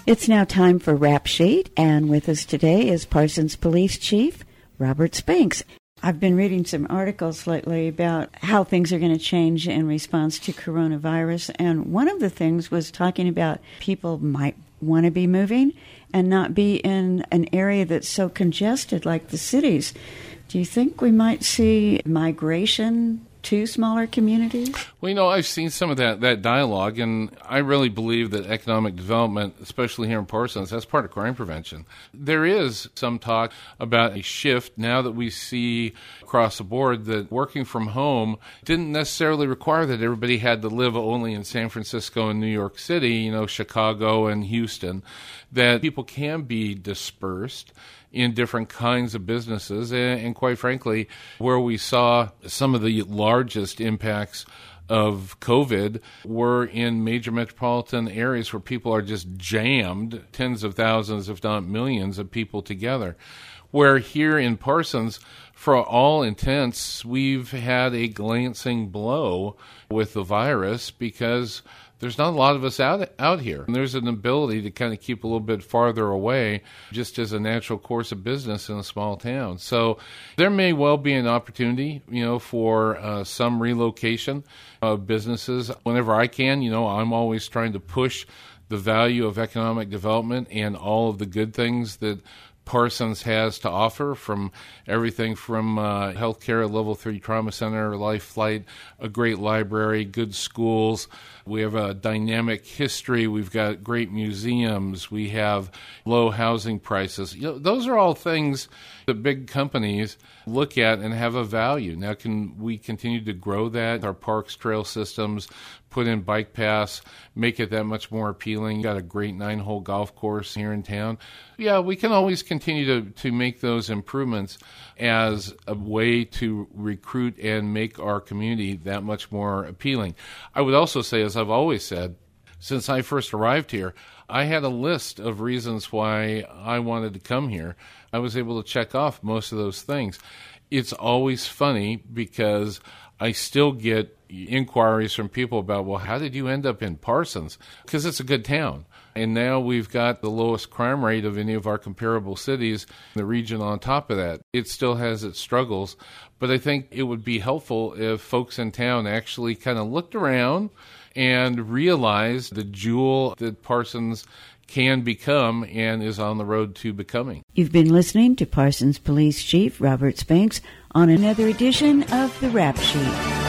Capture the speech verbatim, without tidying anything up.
It's now time for Rap Sheet, and with us today is Parsons Police Chief Robert Spinks. I've been reading some articles lately about how things are going to change in response to coronavirus, and one of the things was talking about people might want to be moving and not be in an area that's so congested like the cities. Do you think we might see migration to smaller communities? Well, you know, I've seen some of that, that dialogue, and I really believe that economic development, especially here in Parsons, that's part of crime prevention. There is some talk about a shift now that we see across the board that working from home didn't necessarily require that everybody had to live only in San Francisco and New York City, you know, Chicago and Houston, that people can be dispersed in different kinds of businesses. And, and quite frankly, where we saw some of the largest impacts of COVID were in major metropolitan areas where people are just jammed, tens of thousands, if not millions of people together. Where here in Parsons, for all intents, we've had a glancing blow with the virus because there's not a lot of us out out here. And there's an ability to kind of keep a little bit farther away just as a natural course of business in a small town. So there may well be an opportunity, you know, for uh, some relocation of businesses. Whenever I can, you know, I'm always trying to push the value of economic development and all of the good things that Parsons has to offer, from everything from uh, healthcare, a level three trauma center, Life Flight, a great library, good schools. We have a dynamic history. We've got great museums. We have low housing prices. You know, those are all things that big companies look at and have a value. Now, can we continue to grow that? Our parks, trail systems, put in bike paths, make it that much more appealing. Got a great nine-hole golf course here in town. Yeah, we can always continue to, to make those improvements as a way to recruit and make our community that much more appealing. I would also say, as I've always said, since I first arrived here, I had a list of reasons why I wanted to come here. I was able to check off most of those things. It's always funny because I still get inquiries from people about, well, how did you end up in Parsons? Because it's a good town. And now we've got the lowest crime rate of any of our comparable cities in the region on top of that. It still has its struggles, but I think it would be helpful if folks in town actually kind of looked around and realized the jewel that Parsons can become and is on the road to becoming. You've been listening to Parsons Police Chief Robert Spinks on another edition of The Rap Sheet.